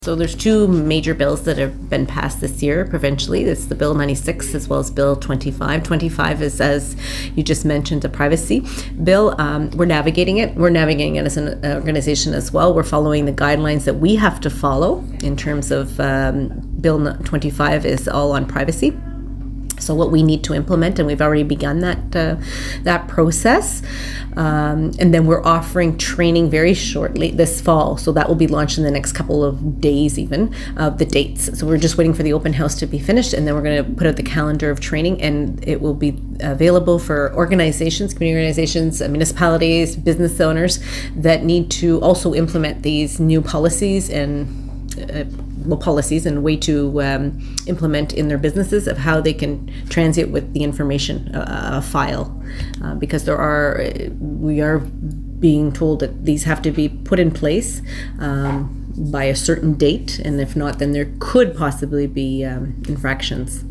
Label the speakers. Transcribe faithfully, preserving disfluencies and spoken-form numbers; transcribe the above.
Speaker 1: So there's two major bills that have been passed this year provincially. It's the Bill ninety-six as well as Bill twenty-five. twenty-five is, as you just mentioned, a privacy bill. Um, we're navigating it. We're navigating it as an organization as well. We're following the guidelines that we have to follow in terms of um, Bill twenty-five is all on privacy. So what we need to implement, and we've already begun that uh, that process. Um, and then we're offering training very shortly this fall. So that will be launched in the next couple of days even, of the dates. So we're just waiting for the open house to be finished, and then we're going to put out the calendar of training, and it will be available for organizations, community organizations, municipalities, business owners that need to also implement these new policies and uh, well, policies and way to um, implement in their businesses of how they can transit with the information uh, file, uh, because there are we are being told that these have to be put in place um, by a certain date, and if not, then there could possibly be um, infractions.